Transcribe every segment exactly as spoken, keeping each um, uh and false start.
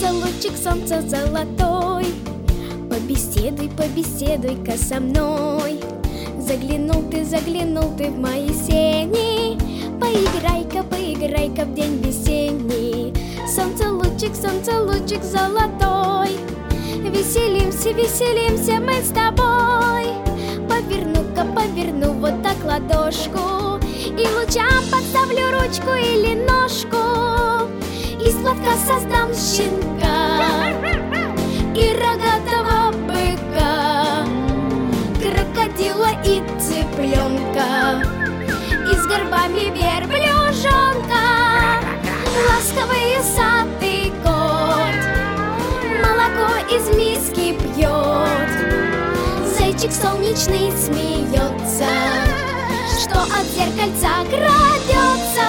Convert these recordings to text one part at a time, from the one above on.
солнце, лучик солнца золотой, побеседуй, побеседуй-ка со мной. Заглянул ты, заглянул ты в мои сени, поиграй-ка, поиграй-ка в день весенний. Солнце, лучик, солнце, лучик золотой, веселимся, веселимся мы с тобой. Поверну-ка, поверну вот так ладошку, и лучам подставлю ручку или ножку. Из платка создам щенка и рогатого быка, крокодила и цыпленка, и с горбами верблюжонка. Ласковый усатый кот молоко из миски пьет. Зайчик солнечный смеется, что от зеркальца крадется.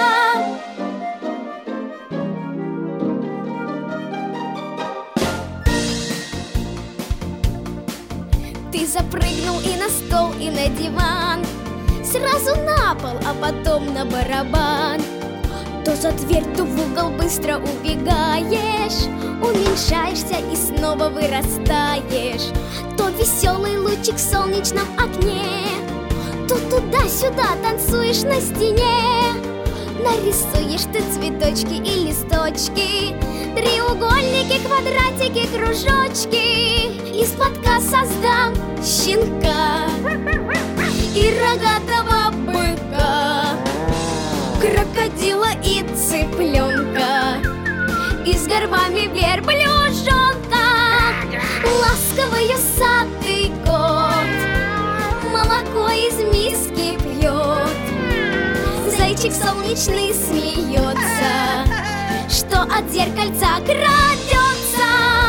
Ты запрыгнул и на стол, и на диван, сразу на пол, а потом на барабан. То за дверь, то в угол быстро убегаешь, уменьшаешься и снова вырастаешь. То веселый лучик в солнечном окне, то туда-сюда танцуешь на стене. Нарисуешь ты цветочки и листочки, треугольники, квадратики, кружочки. Из платка создам щенка и рогатого быка, крокодила и цыпленка, и с горбами верблюжонка. Ласковый усатый кот молоко из миски пьет. Зайчик солнечный смеется, что от зеркальца крадется.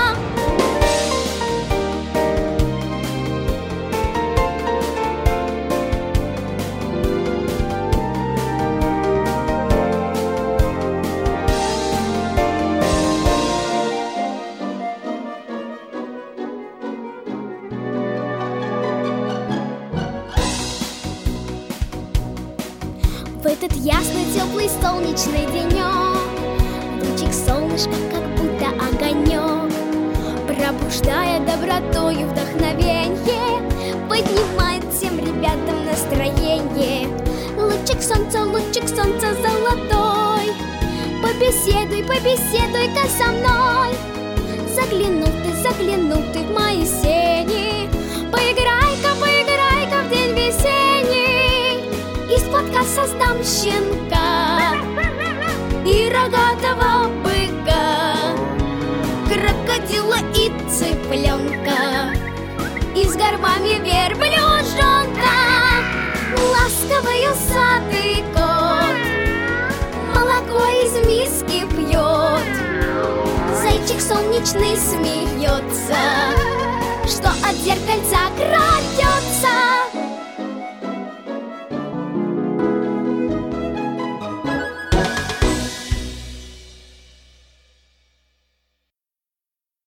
В этот ясный, теплый, солнечный денек лучик солнышка, как будто огонек, пробуждая добротою вдохновенье, поднимает всем ребятам настроение. Лучик солнца, лучик солнца золотой, побеседуй, побеседуй-ка со мной. Заглянул ты, заглянул ты в мои сени, поиграй-ка, поиграй-ка в день весенний. Из платка создам щенка и рогатого быка, крокодила и цыпленка, и с горбами верблюжонка. Ласковый усатый кот молоко из миски пьет. Зайчик солнечный смеется, что от зеркальца красный.